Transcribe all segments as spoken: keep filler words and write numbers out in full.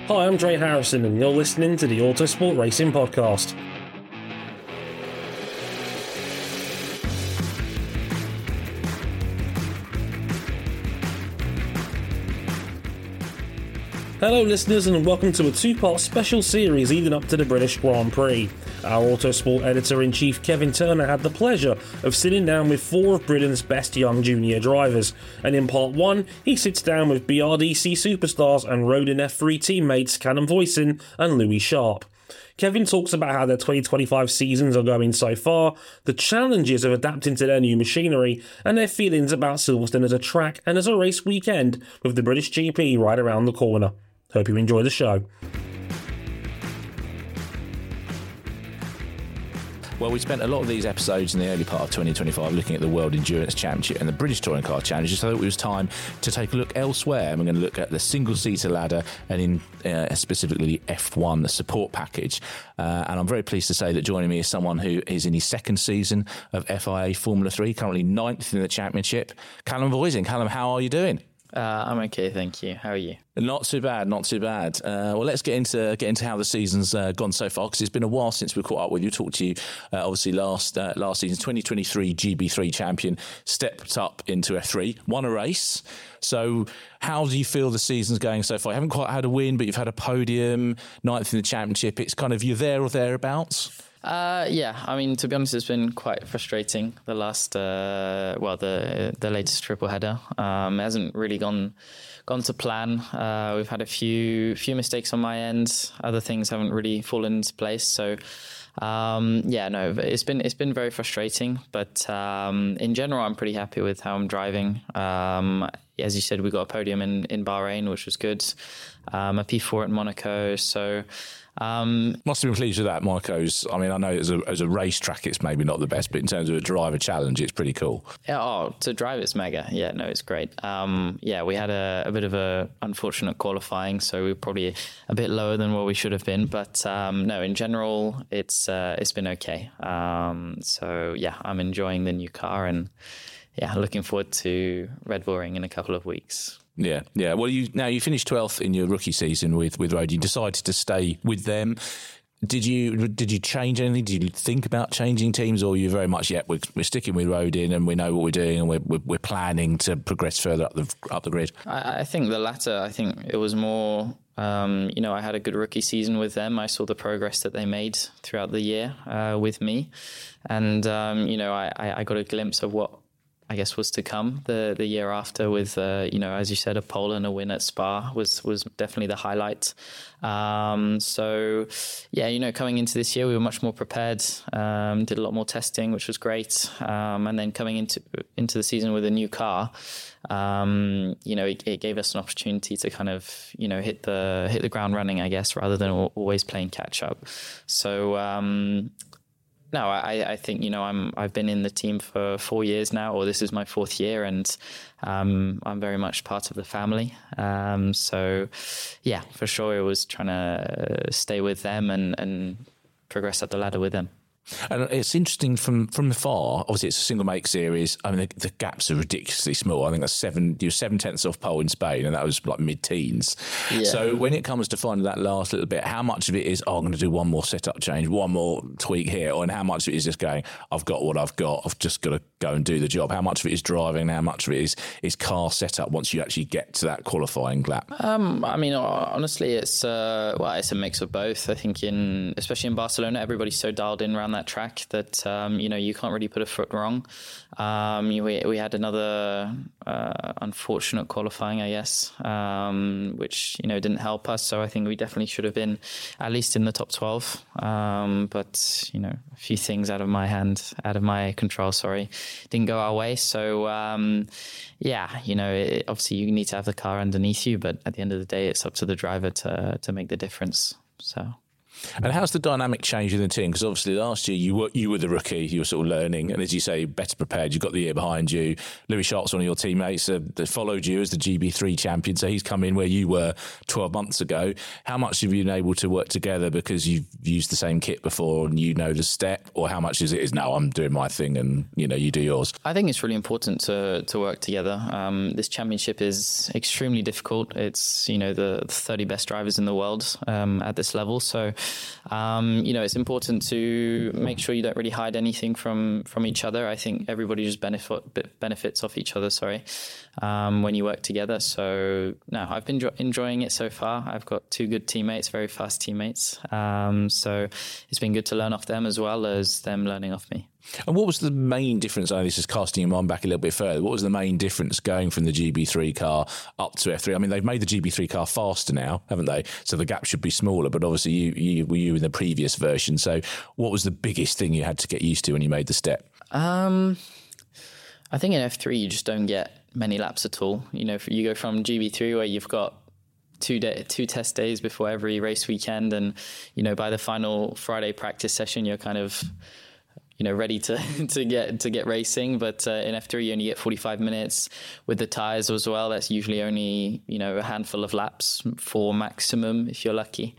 Hi, I'm Dre Harrison, and you're listening to the Autosport Racing Podcast. Hello listeners, and welcome to a two-part special series leading up to the British Grand Prix. Our Autosport editor-in-chief Kevin Turner had the pleasure of sitting down with four of Britain's best young junior drivers, and in part one he sits down with B R D C superstars and Rodin F three teammates Callum Voisin and Louis Sharp. Kevin talks about how their twenty twenty-five seasons are going so far, the challenges of adapting to their new machinery, and their feelings about Silverstone as a track and as a race weekend with the British G P right around the corner. Hope you enjoy the show. Well, we spent a lot of these episodes in the early part of twenty twenty-five looking at the World Endurance Championship and the British Touring Car Challenge, so it was time to take a look elsewhere. And we're going to look at the single-seater ladder and in uh, specifically the F one, the support package. Uh, and I'm very pleased to say that joining me is someone who is in his second season of F I A Formula three, currently ninth in the championship. Callum Voisin. Callum, how are you doing? Uh, I'm okay, thank you. How are you? Not too bad, not too bad. Uh, well, let's get into get into how the season's uh, gone so far, because it's been a while since we caught up with you. Talked to you, uh, obviously, last uh, last season, twenty twenty-three G B three champion, stepped up into F three, won a race. So how do you feel the season's going so far? You haven't quite had a win, but you've had a podium, ninth in the championship. It's kind of, you're there or thereabouts? Uh, yeah, I mean, to be honest, it's been quite frustrating. The last, uh, well, the the latest triple header um, hasn't really gone gone to plan. Uh, we've had a few few mistakes on my end. Other things haven't really fallen into place. So, um, yeah, no, it's been it's been very frustrating. But um, in general, I'm pretty happy with how I'm driving. Um, as you said, we got a podium in in Bahrain, which was good. Um, a P four at Monaco. So. Um, Must have been pleased with that. Monaco's, I mean, I know as a, as a racetrack it's maybe not the best, but in terms of a driver challenge, it's pretty cool. Yeah, oh, to drive it's mega. Yeah, no, it's great. Um, yeah, we had a, a bit of a unfortunate qualifying, so we were probably a bit lower than what we should have been. But um, no, in general, it's uh, it's been okay. Um, so yeah, I'm enjoying the new car, and yeah, looking forward to Red Bull Ring in a couple of weeks. Yeah, yeah. Well, you now you finished twelfth in your rookie season with with Rodin. You decided to stay with them. Did you did you change anything? Did you think about changing teams, or are you very much yeah we're, we're sticking with Rodin and we know what we're doing and we're we're, we're planning to progress further up the up the grid? I, I think the latter. I think it was more. Um, you know, I had a good rookie season with them. I saw the progress that they made throughout the year uh, with me, and um, you know, I, I got a glimpse of what I guess was to come the the year after with, uh, you know, as you said, a pole and a win at Spa was was definitely the highlight. Um, so, yeah, you know, coming into this year, we were much more prepared, um, did a lot more testing, which was great. Um, and then coming into into the season with a new car, um, you know, it, it gave us an opportunity to kind of, you know, hit the hit the ground running, I guess, rather than always playing catch up. So, um No, I, I think, you know, I'm, I've been in the team for four years now, or this is my fourth year, and um, I'm very much part of the family. Um, so, yeah, for sure, it was trying to stay with them and, and progress up the ladder with them. And it's interesting from from afar. Obviously, it's a single make series. I mean, the, the gaps are ridiculously small. I think that's seven. You were seven tenths off pole in Spain, and that was like mid-teens. Yeah. So when it comes to finding that last little bit, how much of it is, oh, I'm going to do one more setup change, one more tweak here, or and how much of it is just going, I've got what I've got, I've just got to go and do the job. How much of it is driving? How much of it is is car setup? Once you actually get to that qualifying lap. Um, I mean, honestly, it's uh, well, it's a mix of both. I think in especially in Barcelona, everybody's so dialed in around that track that um, you know, you can't really put a foot wrong. Um, we we had another uh, unfortunate qualifying, I guess, um, which you know didn't help us. So I think we definitely should have been at least in the top twelve. Um, but you know, a few things out of my hand, out of my control. Sorry, didn't go our way. So um, yeah, you know, it, obviously you need to have the car underneath you, but at the end of the day, it's up to the driver to to make the difference. So. And how's the dynamic changed in the team? Because obviously last year you were you were the rookie, you were sort of learning, and as you say, better prepared. You've got the year behind you. Louis Sharp's one of your teammates uh, that followed you as the G B three champion, so he's come in where you were twelve months ago. How much have you been able to work together because you've used the same kit before and you know the step, or how much is it is no, I'm doing my thing and you know you do yours? I think it's really important to to work together. Um, this championship is extremely difficult. It's you know the thirty best drivers in the world um, at this level, so um, you know it's important to make sure you don't really hide anything from from each other. I think everybody just benefit benefits off each other. Sorry, um, when you work together. So no, I've been jo- enjoying it so far. I've got two good teammates, very fast teammates. Um, so it's been good to learn off them as well as them learning off me. And what was the main difference? I know this is casting your mind back a little bit further. What was the main difference going from the G B three car up to F three? I mean, they've made the G B three car faster now, haven't they? So the gap should be smaller, but obviously you, you were you in the previous version. So what was the biggest thing you had to get used to when you made the step? Um, I think in F three, you just don't get many laps at all. You know, you go from G B three where you've got two day, two test days before every race weekend. And, you know, by the final Friday practice session, you're kind of, you know, ready to, to get to get racing. But uh, in F three, you only get forty-five minutes with the tyres as well. That's usually only, you know, a handful of laps for maximum if you're lucky.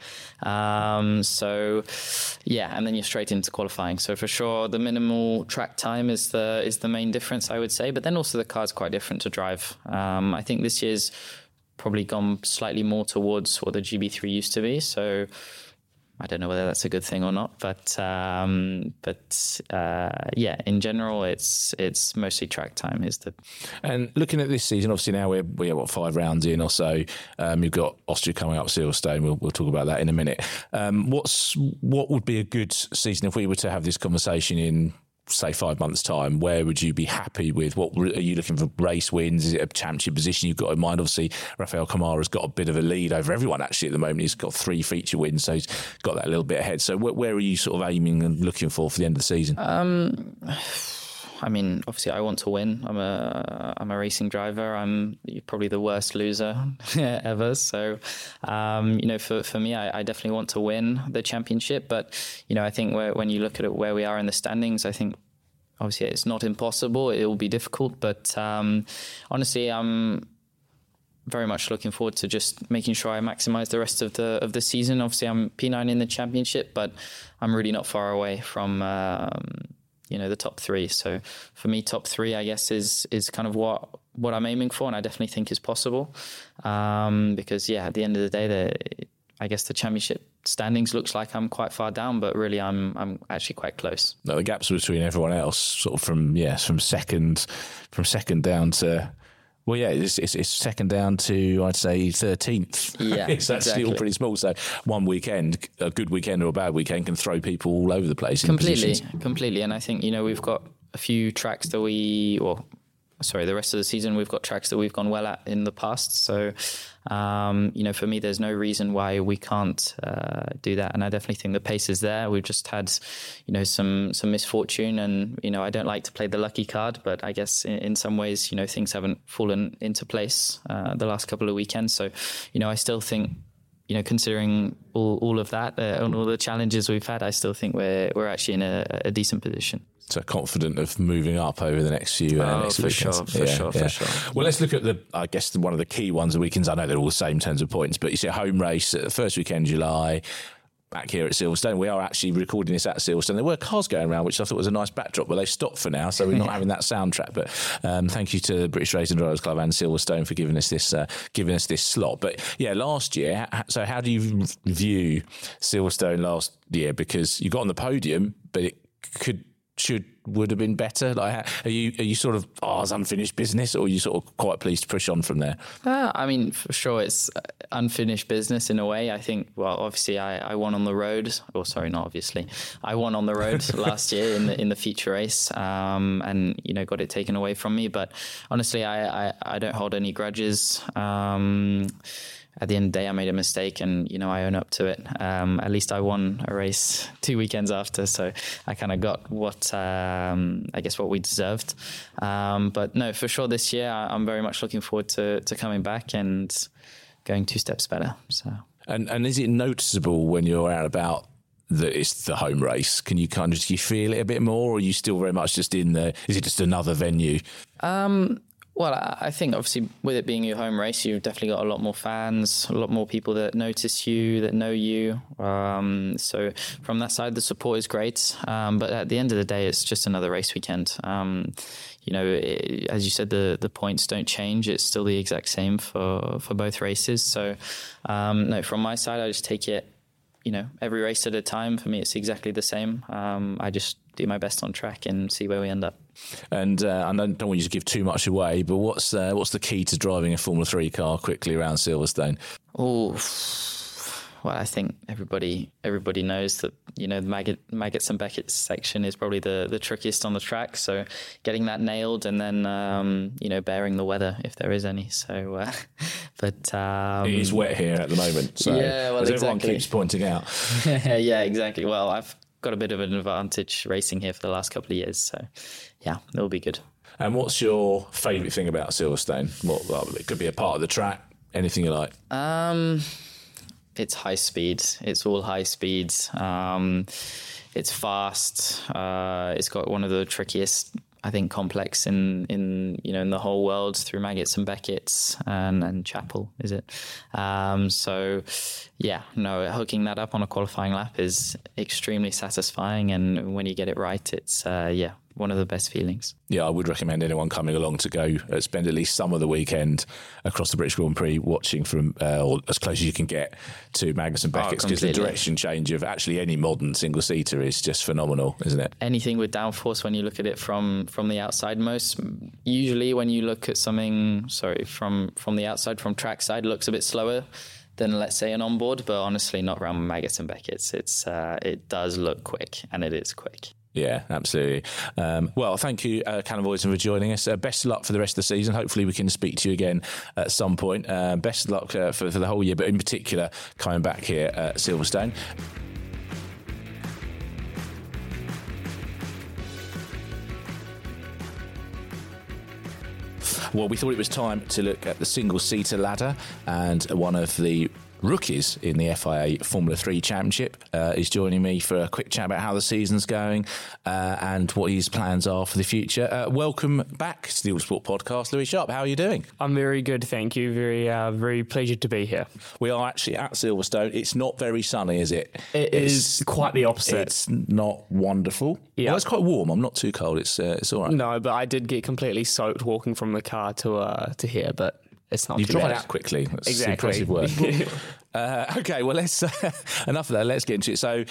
Um, so, yeah, and then you're straight into qualifying. So for sure, the minimal track time is the is the main difference, I would say. But then also the car's quite different to drive. Um, I think this year's probably gone slightly more towards what the G B three used to be. So I don't know whether that's a good thing or not, but um, but uh, yeah, in general, it's it's mostly track time is the. And looking at this season, obviously now we're we're what five rounds in or so. Um, you've got Austria coming up, Silverstone. We'll we'll talk about that in a minute. Um, what's what would be a good season if we were to have this conversation in, say, five months' time? Where would you be happy with? What are you looking for? Race wins? Is it a championship position you've got in mind? Obviously, Rafael Kamara's got a bit of a lead over everyone actually at the moment. He's got three feature wins, so he's got that a little bit ahead. So where, where are you sort of aiming and looking for for the end of the season? Um, I mean, obviously, I want to win. I'm a I'm a racing driver. I'm probably the worst loser ever. So, um, you know, for for me, I, I definitely want to win the championship. But you know, I think where, when you look at it, where we are in the standings, I think obviously it's not impossible. It will be difficult, but um, honestly, I'm very much looking forward to just making sure I maximise the rest of the of the season. Obviously, I'm P nine in the championship, but I'm really not far away from. Um, you know, the top three. So for me, top three, I guess, is is kind of what what I'm aiming for, and I definitely think is possible. Um, because, yeah, at the end of the day, the, I guess the championship standings looks like I'm quite far down, but really I'm I'm actually quite close. No, the gaps between everyone else, sort of from, yes, from second, from second down to... Well, yeah, it's, it's, it's second down to, I'd say, thirteenth. Yeah, it's actually exactly. all pretty small. So one weekend, a good weekend or a bad weekend, can throw people all over the place. Completely, in completely. And I think, you know, we've got a few tracks that we, well, sorry, the rest of the season, we've got tracks that we've gone well at in the past. So, um, you know, for me, there's no reason why we can't uh, do that. And I definitely think the pace is there. We've just had, you know, some some misfortune. And, you know, I don't like to play the lucky card, but I guess in, in some ways, you know, things haven't fallen into place uh, the last couple of weekends. So, you know, I still think, you know, considering all, all of that uh, and all the challenges we've had, I still think we're we're actually in a, a decent position. So confident of moving up over the next few uh, oh, next for weekends. sure, for yeah, sure, yeah. for sure. Well, let's look at the, I guess, one of the key ones, the weekends. I know they're all the same in terms of points, but you see a home race, the first weekend July, back here at Silverstone. We are actually recording this at Silverstone. There were cars going around, which I thought was a nice backdrop, but they've stopped for now, so we're not having that soundtrack. But um, thank you to the British Racing Drivers Club and Silverstone for giving us this uh, giving us this slot. But yeah, last year, so how do you view Silverstone last year? Because you got on the podium, but it could should would have been better. Like, are you are you sort of oh, it's unfinished business, or are you sort of quite pleased to push on from there? Uh, I mean, for sure, it's unfinished business in a way. I think, well, obviously, I, I won on the road. Or sorry, not obviously, I won on the road last year in the in the feature race, um, and you know, got it taken away from me. But honestly, I I, I don't hold any grudges. Um, At the end of the day, I made a mistake, and you know I own up to it. Um, at least I won a race two weekends after, so I kind of got what um, I guess what we deserved. Um, but no, for sure, this year I'm very much looking forward to to coming back and going two steps better. So. And and is it noticeable when you're out about that it's the home race? Can you kind of, do you feel it a bit more, or are you still very much just in the, is it just another venue? Um, well, I think obviously with it being your home race, you've definitely got a lot more fans, a lot more people that notice you, that know you. Um, so from that side, the support is great. Um, but at the end of the day, it's just another race weekend. Um, you know, it, as you said, the, the points don't change. It's still the exact same for, for both races. So um, no, from my side, I just take it, you know, every race at a time. For me, it's exactly the same. Um, I just do my best on track and see where we end up. And uh, I don't want you to give too much away, but what's uh, what's the key to driving a Formula three car quickly around Silverstone? Oh, well, I think everybody everybody knows that, you know, the Maggot, Maggots and Beckett section is probably the, the trickiest on the track. So getting that nailed, and then, um, you know, bearing the weather if there is any. So, uh, but um, it is wet here at the moment. So yeah, well, as exactly. everyone keeps pointing out. Yeah, exactly. Well, I've got a bit of an advantage racing here for the last couple of years. So, yeah, it'll be good. And what's your favourite thing about Silverstone? What, well, it could be a part of the track, anything you like. Um, it's high speed. It's all high speeds. Um, it's fast. Uh, it's got one of the trickiest, I think, complex in, in you know in the whole world through Maggots and Beckett's and, and Chapel, is it? Um, so, yeah, no, hooking that up on a qualifying lap is extremely satisfying, and when you get it right, it's uh, yeah. one of the best feelings. Yeah, I would recommend anyone coming along to go uh, spend at least some of the weekend across the British Grand Prix watching from uh, or as close as you can get to Magnussen and Beckett's, because oh, the direction change of actually any modern single-seater is just phenomenal, isn't it? Anything with downforce, when you look at it from, from the outside, most usually when you look at something, sorry, from, from the outside, from trackside, looks a bit slower than, let's say, an onboard, but honestly not around Maggots and Beckett's. It's, uh, it does look quick, and it is quick. Yeah, absolutely. Um, well, thank you, uh, Callum Voyton, for joining us. Uh, best of luck for the rest of the season. Hopefully we can speak to you again at some point. Uh, best of luck uh, for, for the whole year, but in particular, coming back here at Silverstone. Well, we thought it was time to look at the single-seater ladder, and one of the rookies in the F I A Formula three Championship uh, is joining me for a quick chat about how the season's going uh, and what his plans are for the future. Uh, welcome back to the Autosport Podcast, Louis Sharp. How are you doing? I'm very good, thank you. Very, uh, very pleased to be here. We are actually at Silverstone. It's not very sunny, is it? It it's, is quite the opposite. It's not wonderful. Yeah, well, it's quite warm. I'm not too cold. It's uh, it's all right. No, but I did get completely soaked walking from the car to uh, to here, but it's not you too dried bad. out quickly. That's exactly. impressive work. uh, okay, well, let's uh, enough of that. Let's get into it. So,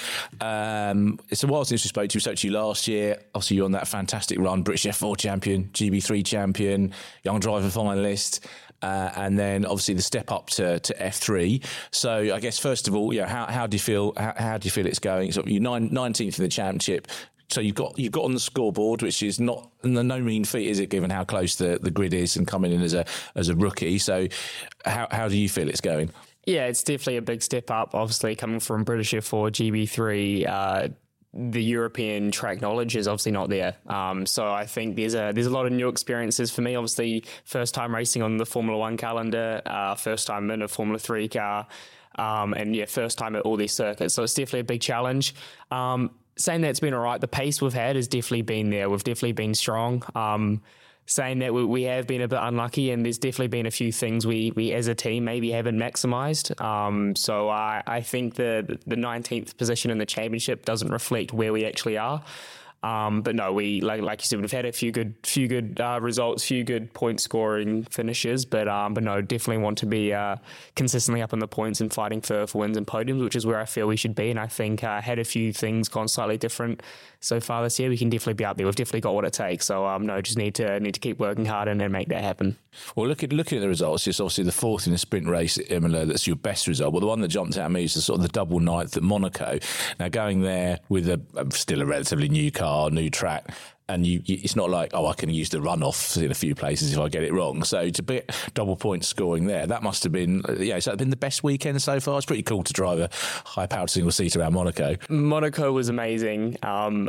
um, it's a while since we spoke to you. We spoke to you last year. Obviously, you're on that fantastic run, British F four champion, G B three champion, young driver finalist. Uh, and then obviously the step up to, to F three. So I guess first of all, yeah, how how do you feel? How, how do you feel it's going? So you're nine, nineteenth in the championship. So you've got you've got on the scoreboard, which is not no mean feat, is it? Given how close the, the grid is and coming in as a as a rookie. So how how do you feel it's going? Yeah, it's definitely a big step up. Obviously, coming from British F four, G B three. Uh, the European track knowledge is obviously not there. Um, so I think there's a there's a lot of new experiences for me. Obviously, first time racing on the Formula One calendar, uh, first time in a Formula Three car, um, and yeah, first time at all these circuits. So it's definitely a big challenge. Um, saying that it's been all right, the pace we've had has definitely been there. We've definitely been strong. Um, saying that we, we have been a bit unlucky, and there's definitely been a few things we, we as a team maybe haven't maximised. Um, so I, I think the the nineteenth position in the championship doesn't reflect where we actually are. Um, but no, we like like you said, we've had a few good few good uh, results, few good point scoring finishes. But um, but no, definitely want to be uh, consistently up in the points and fighting for, for wins and podiums, which is where I feel we should be. And I think uh, had a few things gone slightly different so far this year, we can definitely be up there. We've definitely got what it takes. So um, no, just need to need to keep working hard and, and make that happen. Well, look at looking at the results, it's obviously the fourth in the sprint race at Imola. That's your best result. Well, the one that jumped out at me is the sort of the double ninth at Monaco. Now going there with a still a relatively new car, new track, and you, you, it's not like, oh, I can use the runoff in a few places if I get it wrong. So to be double point scoring there, that must have been, yeah, so that been the best weekend so far. It's pretty cool to drive a high-powered single seat around Monaco. Monaco was amazing. Um,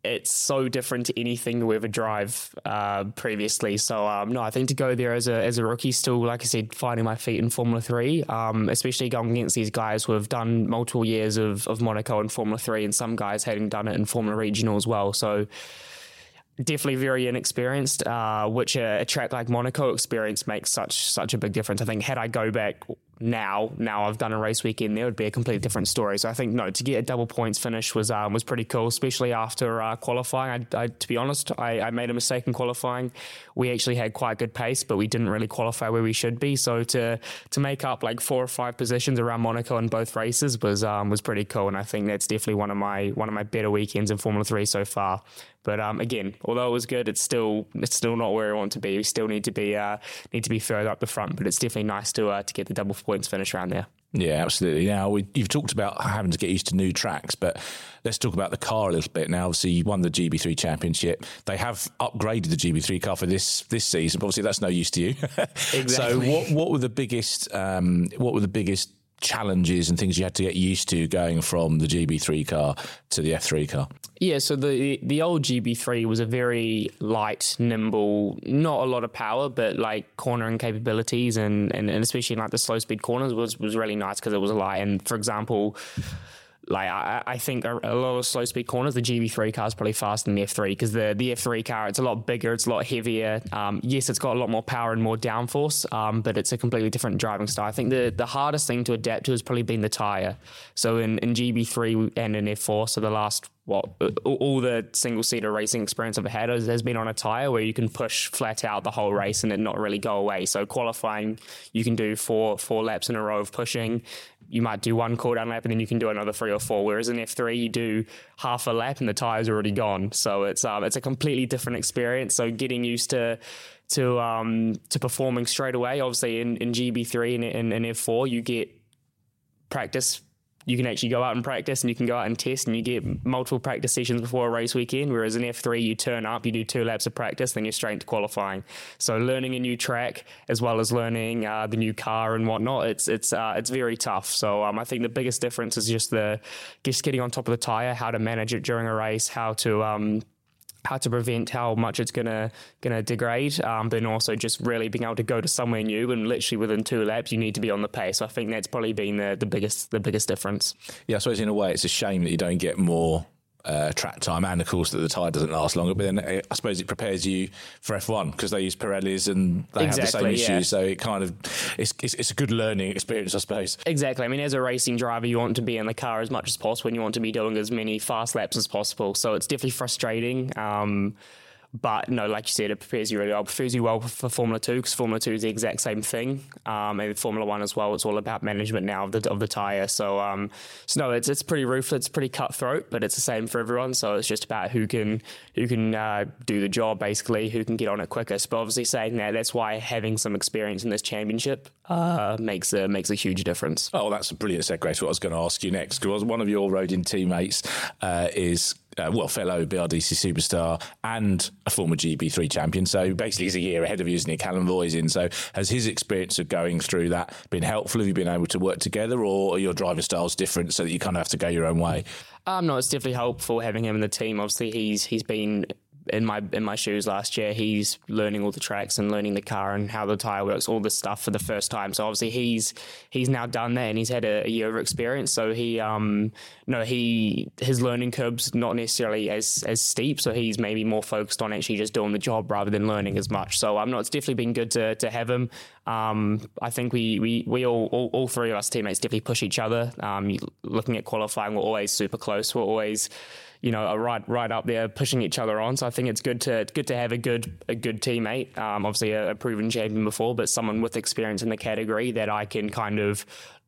it's so different to anything we ever drive uh, previously. So um, no, I think to go there as a as a rookie, still, like I said, finding my feet in Formula Three, um, especially going against these guys who have done multiple years of of Monaco and Formula Three, and some guys having done it in Formula Regional as well. So definitely very inexperienced, uh, which a, a track like Monaco experience makes such such a big difference. I think had I go back now, now I've done a race weekend there, would be a completely different story. So I think, no, to get a double points finish was um, was pretty cool, especially after uh, qualifying. I, I, to be honest, I, I made a mistake in qualifying. We actually had quite good pace, but we didn't really qualify where we should be. So to to make up like four or five positions around Monaco in both races was um, was pretty cool, and I think that's definitely one of my one of my better weekends in Formula Three so far. But um, again, although it was good, it's still it's still not where I want to be. We still need to be uh, need to be further up the front. But it's definitely nice to uh, to get the double points finish around there. Yeah, absolutely. Now, we, you've talked about having to get used to new tracks, but let's talk about the car a little bit now. Obviously, you won the G B three championship. They have upgraded the G B three car for this this season, but obviously that's no use to you. Exactly. So, what what were the biggest um, what were the biggest challenges and things you had to get used to going from the G B three car to the F three car? Yeah, so the the old G B three was a very light, nimble, not a lot of power, but like cornering capabilities, and, and, and especially in like the slow speed corners was, was really nice because it was light. And for example, like I, I think a, a lot of slow speed corners, the G B three car is probably faster than the F three, because the, the F three car, it's a lot bigger, it's a lot heavier. Um, yes, it's got a lot more power and more downforce, um, but it's a completely different driving style. I think the, the hardest thing to adapt to has probably been the tyre. So in, in G B three and in F four, so the last what all the single-seater racing experience I've had has been on a tyre where you can push flat out the whole race and it not really go away. So qualifying, you can do four four laps in a row of pushing. You might do one cool-down lap and then you can do another three or four. Whereas in F three, you do half a lap and the tyre's already gone. So it's um, it's a completely different experience. So getting used to to um, to performing straight away. Obviously, in, in G B three and in, in F four, you get practice. You can actually go out and practice, and you can go out and test, and you get multiple practice sessions before a race weekend. Whereas in F three, you turn up, you do two laps of practice, then you're straight into qualifying. So learning a new track as well as learning uh, the new car and whatnot, it's it's uh, it's very tough. So um, I think the biggest difference is just the just getting on top of the tire, how to manage it during a race, how to um, how to prevent how much it's gonna gonna degrade, um, but also just really being able to go to somewhere new, and literally within two laps you need to be on the pace. So I think that's probably been the, the biggest the biggest difference. Yeah, I suppose in a way it's a shame that you don't get more uh, track time, and of course that the tyre doesn't last longer. But then uh, I suppose it prepares you for F one because they use Pirellis and they exactly, have the same issues. Yeah. So it kind of it's, it's it's a good learning experience, I suppose. Exactly. I mean, as a racing driver, you want to be in the car as much as possible, and you want to be doing as many fast laps as possible. So it's definitely frustrating. Um, But no, like you said, it prepares you really well. It prepares you well for Formula Two, because Formula Two is the exact same thing, um, and Formula One as well. It's all about management now of the of the tire. So, um, so no, it's it's pretty ruthless, it's pretty cutthroat, but it's the same for everyone. So it's just about who can who can uh, do the job, basically, who can get on it quickest. But obviously, saying that, that's why having some experience in this championship uh, makes a makes a huge difference. Oh, that's a brilliant segue to what I was going to ask you next, because one of your Rodin teammates uh, is. Uh, well, fellow B R D C superstar and a former G B three champion. So basically he's a year ahead of you, isn't he? Callum Voisin. So has his experience of going through that been helpful? Have you been able to work together, or are your driving styles different so that you kind of have to go your own way? Um, no, it's definitely helpful having him in the team. Obviously, he's he's been in my in my shoes last year. He's learning all the tracks and learning the car and how the tyre works, all this stuff for the first time. So obviously he's he's now done that, and he's had a, a year of experience. So he um no he his learning curve's not necessarily as as steep. So he's maybe more focused on actually just doing the job rather than learning as much. So I'm um, not. It's definitely been good to to have him. Um, I think we we we all, all all three of us teammates definitely push each other. Um, looking at qualifying, we're always super close. We're always, you know, right right up there pushing each other on. So I think it's good to it's good to have a good a good teammate. Um, obviously a, a proven champion before, but someone with experience in the category that I can kind of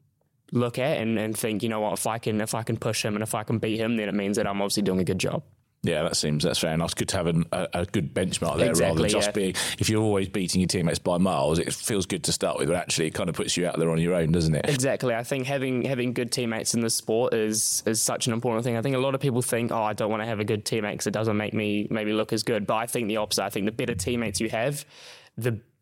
look at and, and think, you know what, if I can if I can push him and if I can beat him, then it means that I'm obviously doing a good job. Yeah, that seems that's fair enough. It's good to have an, a, a good benchmark there, exactly, rather than just yeah. being. If you're always beating your teammates by miles, it feels good to start with, but actually it kind of puts you out there on your own, doesn't it? Exactly. I think having having good teammates in this sport is is such an important thing. I think a lot of people think, oh, I don't want to have a good teammate because it doesn't make me maybe look as good. But I think the opposite. I think the better teammates you have, the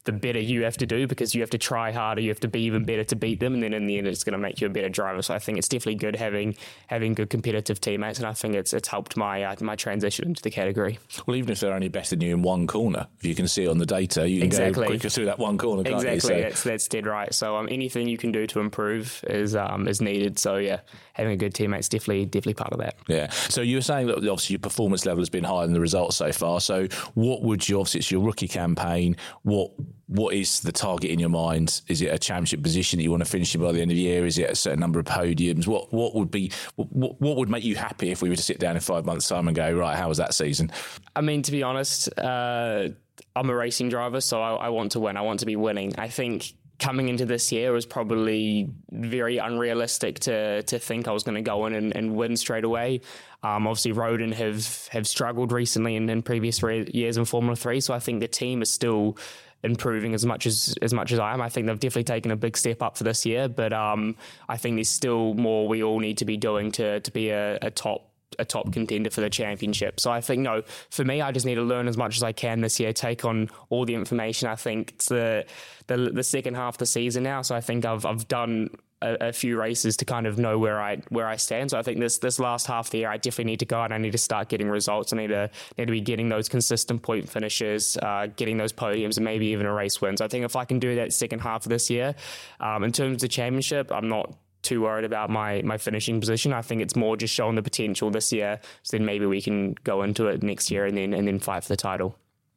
the better you have to do, because you have to try harder, you have to be even better to beat them, and then in the end it's going to make you a better driver. So I think it's definitely good having having good competitive teammates, and I think it's it's helped my uh, my transition into the category. Well, even if they're only better than you in one corner, if you can see it on the data, you can exactly. go quicker through that one corner, can't exactly. you? So, that's, that's dead right. So um, anything you can do to improve is um, is needed. So yeah, having a good teammate's definitely definitely part of that. Yeah. So you were saying that obviously your performance level has been higher than the results so far. So what would you, obviously it's your rookie campaign, what What is the target in your mind? Is it a championship position that you want to finish in by the end of the year? Is it a certain number of podiums? What what would be what, what would make you happy if we were to sit down in five months' time and go, right, how was that season? I mean, to be honest, uh, I'm a racing driver, so I, I want to win. I want to be winning. I think coming into this year was probably very unrealistic to to think I was going to go in and, and win straight away. Um, obviously, Roden have have struggled recently in, in previous re- years in Formula Three, so I think the team is still improving as much as as much as I am. I think they've definitely taken a big step up for this year, but um, I think there's still more we all need to be doing to to be a, a top a top contender for the championship. So I think, no, for me, I just need to learn as much as I can this year, take on all the information. I think it's the the, the second half of the season now, so I think I've I've done A, a few races to kind of know where I where I stand. So I think this this last half of the year, I definitely need to go out. I need to start getting results. I need to need to be getting those consistent point finishes, uh, getting those podiums, and maybe even a race win. So I think if I can do that second half of this year, um, in terms of the championship, I'm not too worried about my my finishing position. I think it's more just showing the potential this year. So then maybe we can go into it next year and then and then fight for the title.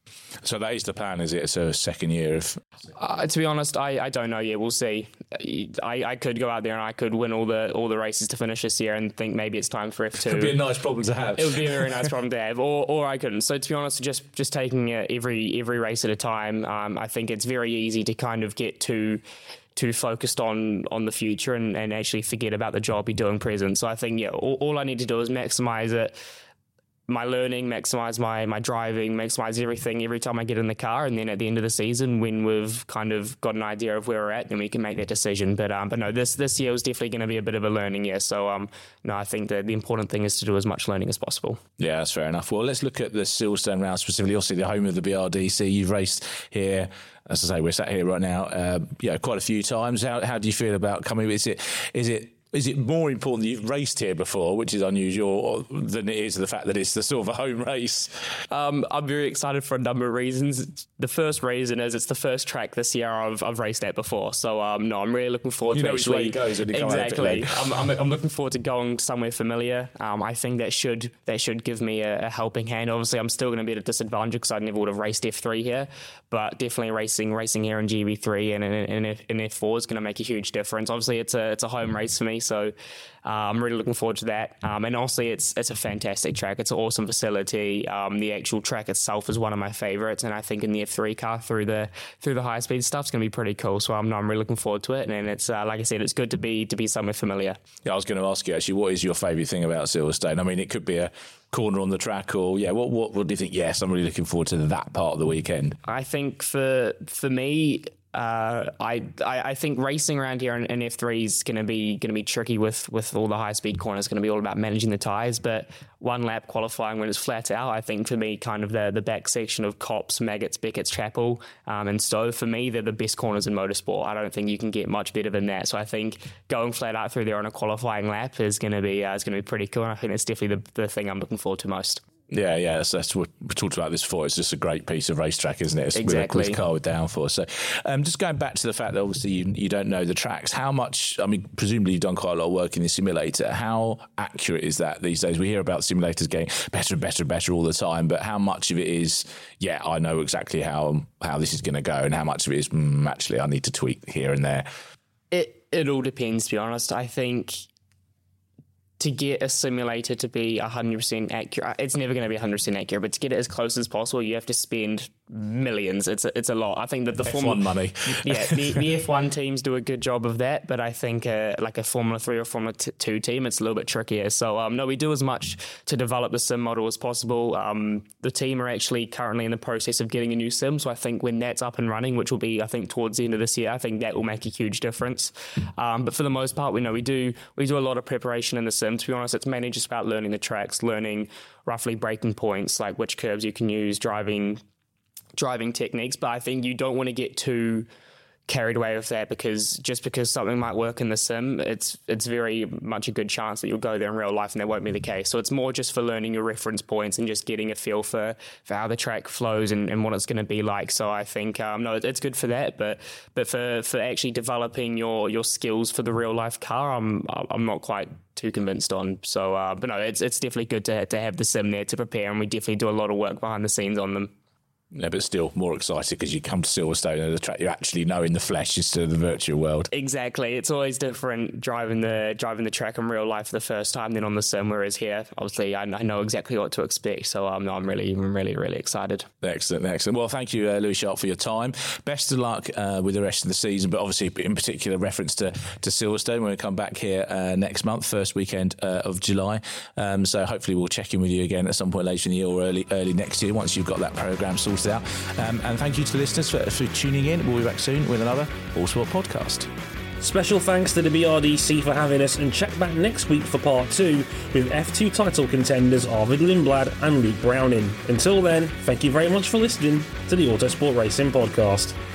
So that is the plan, is it? It's a second year of... Uh, to be honest, I, I don't know yet. We'll see. I, I could go out there and I could win all the all the races to finish this year and think maybe it's time for F two. It would be a nice problem to have. It would be a very nice problem to have, or or I couldn't. So to be honest, just just taking it every every race at a time, um, I think it's very easy to kind of get too too focused on on the future and, and actually forget about the job you're doing present. So I think, yeah, all, all I need to do is maximize it. My learning, maximize my my driving, maximize everything every time I get in the car, and then at the end of the season, when we've kind of got an idea of where we're at, then we can make that decision. But um, but no, this this year was definitely going to be a bit of a learning year. So um, no, I think that the important thing is to do as much learning as possible. Yeah, that's fair enough. Well, let's look at the Silverstone round specifically. Obviously, the home of the B R D C. You've raced here. As I say, we're sat here right now. Uh, yeah, quite a few times. How how do you feel about coming? Is it is it Is it more important that you've raced here before, which is unusual, than it is the fact that it's the sort of a home race? Um, I'm very excited for a number of reasons. The first reason is it's the first track this year I've, I've raced at before. So, um, no, I'm really looking forward you to know actually... which way it goes when you come exactly. out I'm, I'm, I'm looking forward to going somewhere familiar. Um, I think that should that should give me a, a helping hand. Obviously, I'm still going to be at a disadvantage because I never would have raced F three here, but definitely racing racing here in G B three and in, in, in F four is going to make a huge difference. Obviously, it's a it's a home race for me, so... Uh, I'm really looking forward to that. Um, and also, it's it's a fantastic track. It's an awesome facility. Um, the actual track itself is one of my favourites, and I think in the F three car through the through the high speed stuff is going to be pretty cool. So I'm I'm really looking forward to it. And it's uh, like I said, it's good to be to be somewhere familiar. Yeah, I was going to ask you actually, what is your favourite thing about Silverstone? I mean, it could be a corner on the track, or yeah, what what, what do you think? Yes, I'm really looking forward to that part of the weekend. I think for for me. Uh, I, I I think racing around here in, in F three is going to be going to be tricky with, with all the high speed corners. Going to be all about managing the tyres. But one lap qualifying when it's flat out, I think for me, kind of the the back section of Copse, Maggots, Beckett's Chapel, um, and Stowe, for me, they're the best corners in motorsport. I don't think you can get much better than that. So I think going flat out through there on a qualifying lap is going to be uh, is going to be pretty cool. And I think that's definitely the the thing I'm looking forward to most. Yeah, yeah, that's, that's what we talked about this before. It's just a great piece of racetrack, isn't it? It's exactly. With, with car with downforce. So, um, just going back to the fact that obviously you, you don't know the tracks. How much? I mean, presumably you've done quite a lot of work in the simulator. How accurate is that these days? We hear about simulators getting better and better and better all the time, but how much of it is? Yeah, I know exactly how how this is going to go, and how much of it is mm, actually I need to tweak here and there. It it all depends. To be honest, I think. To get a simulator to be one hundred percent accurate, it's never going to be one hundred percent accurate, but to get it as close as possible, you have to spend millions. It's a, it's a lot. I think that the F one Formula money. yeah, the, the F one teams do a good job of that, but I think uh, like a Formula three or Formula two team, it's a little bit trickier. So um, no, we do as much to develop the sim model as possible. Um, the team are actually currently in the process of getting a new sim, so I think when that's up and running, which will be I think towards the end of this year, I think that will make a huge difference. Um, but for the most part, we know we do we do a lot of preparation in the sim. To be honest, it's mainly just about learning the tracks, learning roughly braking points, like which curves you can use, driving driving techniques, but I think you don't want to get too carried away with that, because just because something might work in the sim, it's it's very much a good chance that you'll go there in real life and that won't be the case. So it's more just for learning your reference points and just getting a feel for, for how the track flows and, and what it's going to be like. So I think um, no, it's good for that, but but for, for actually developing your your skills for the real life car, I'm I'm not quite too convinced on. So uh, but no, it's it's definitely good to to have the sim there to prepare, and we definitely do a lot of work behind the scenes on them. Yeah, but still more excited because you come to Silverstone and the track you actually know in the flesh instead of the virtual world. Exactly. It's always different driving the driving the track in real life for the first time than on the sim, whereas here, obviously, I, I know exactly what to expect. So um, I'm really, really, really excited. Excellent, excellent. Well, thank you, uh, Louis Sharp, for your time. Best of luck uh, with the rest of the season, but obviously in particular reference to, to Silverstone. We're going to come back here uh, next month, first weekend uh, of July. Um, so hopefully we'll check in with you again at some point later in the year or early, early next year once you've got that programme sorted out. Um, and thank you to the listeners for, for tuning in. We'll be back soon with another Autosport podcast. Special thanks to the B R D C for having us, and check back next week for part two with F two title contenders Arvid Lindblad and Luke Browning. Until then, thank you very much for listening to the Autosport Racing Podcast.